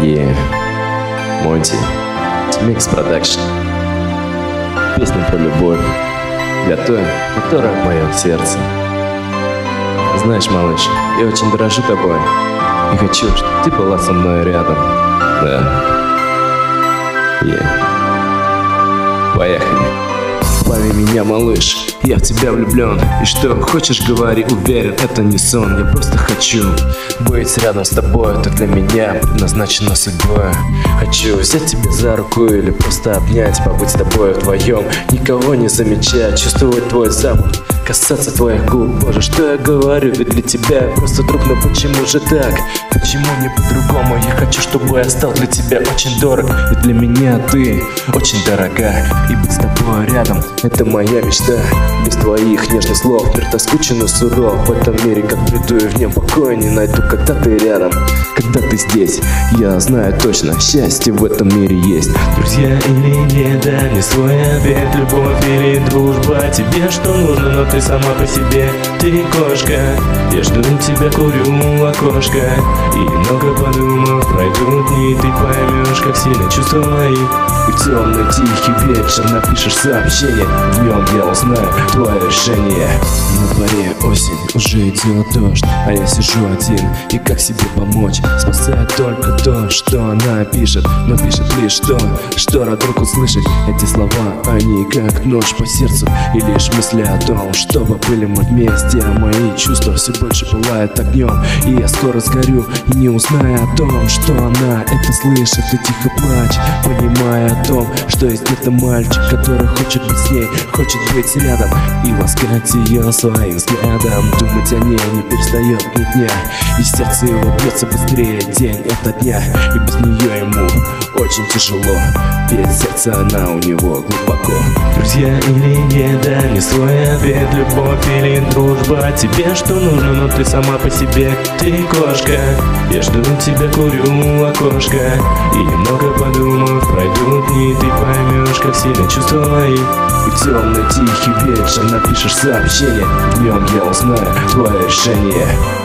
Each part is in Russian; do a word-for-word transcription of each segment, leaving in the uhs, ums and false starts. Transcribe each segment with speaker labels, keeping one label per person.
Speaker 1: и Монти, Микс Продакшн. Песня про любовь для той, которая в моем сердце. Знаешь, малыш, я очень дорожу тобой и хочу, чтобы ты была со мной рядом. Да. Yeah. Поехали. Пойми меня, малыш, я в тебя влюблен. И что хочешь, говори, уверен, это не сон. Я просто хочу быть рядом с тобой. Это для меня предназначено судьбой. Хочу взять тебя за руку или просто обнять, побыть с тобой вдвоем, никого не замечать, чувствовать твой запах, касаться твоих губ. Боже, что я говорю, ведь для тебя я просто друг, но почему же так? Почему не по-другому? Я хочу, чтобы я стал для тебя очень дорог. И для меня ты очень дорога. И быть с тобой рядом — это моя мечта. Без твоих нежных слов мир так скучен и суров. В этом мире, как приду, и в нем покоя не найду, когда ты рядом, когда ты здесь. Я знаю точно, счастье в этом мире есть. Друзья или нет, дай мне свой ответ. Любовь или дружба, тебе что нужно, но ты сама по себе. Ты кошка, я жду тебя, курю окошко. И много подумав, пройдут дни, ты поймешь, как сильно чувства мои. В темный тихий вечер напишешь сообщение, днем я узнаю твое решение. На дворе осень, уже идет дождь, а я сижу один, и как себе помочь? Спасает только то, что она пишет, но пишет лишь то, что рад вдруг услышать. Эти слова, они как нож по сердцу, и лишь мысли о том, чтобы были мы вместе. А мои чувства все больше пылают огнем, и я скоро сгорю, и не узнаю о том, что она это слышит. И тихо плачь, понимая о том, что есть где-то мальчик, который хочет быть с ней, хочет быть рядом и ласкать ее своим взглядом. Думать о ней не перестает ни дня, и сердце его бьется быстрее день ото дня. И без нее ему очень тяжело, ведь сердце она у него глубоко. Друзья или нет, дай мне свой ответ. Любовь или дружба, тебе что нужно, но ты сама по себе. Ты кошка, я жду тебя, курю окошко. И немного подумав, пройдут дни, ты поймешь, как сильно чувства мои. В темный тихий вечер напишешь сообщение, днем я узнаю твое решение.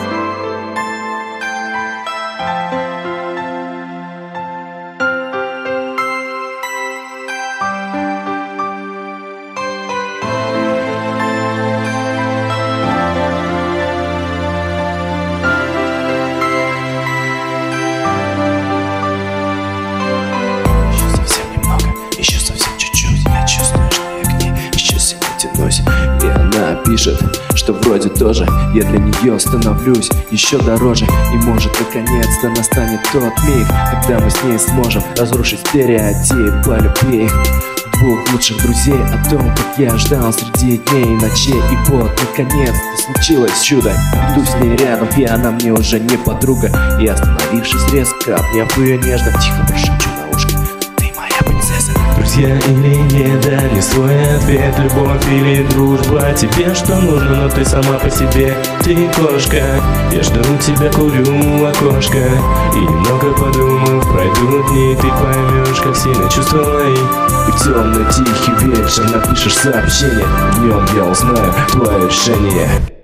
Speaker 1: И она пишет, что вроде тоже я для нее становлюсь еще дороже. И может наконец-то настанет тот миг, когда мы с ней сможем разрушить стереотип по любви двух лучших друзей. О том, как я ждал среди дней и ночей. И вот наконец-то случилось чудо. Иду с ней рядом, и она мне уже не подруга. И остановившись резко, обняв ее нежно, тихо прошепчу на ушко: ты моя принцесса. Друзья или нет, дай мне свой ответ. Любовь или дружба, тебе что нужно, но ты сама по себе. Ты кошка, я жду тебя, курю окошко. И немного подумав, пройдут дни, ты поймешь, как сильно чувства мои. И в темный тихий вечер напишешь сообщение, днем я узнаю твое решение.